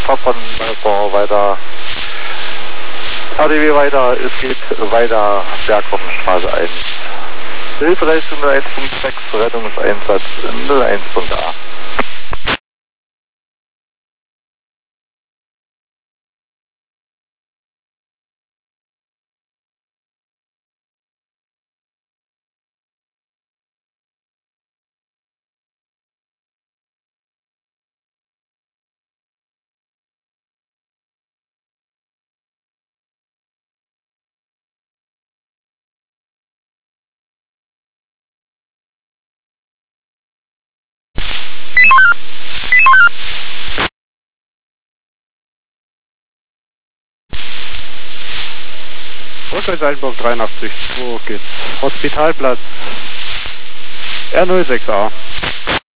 Fahrplan weiter, ADW weiter, es geht weiter, Bergkommenstraße 1. Hilfeleistung 01.6, Rettungseinsatz 01.8. Rückwärts Altenburg 83, 2 geht's. Hospitalplatz R06A.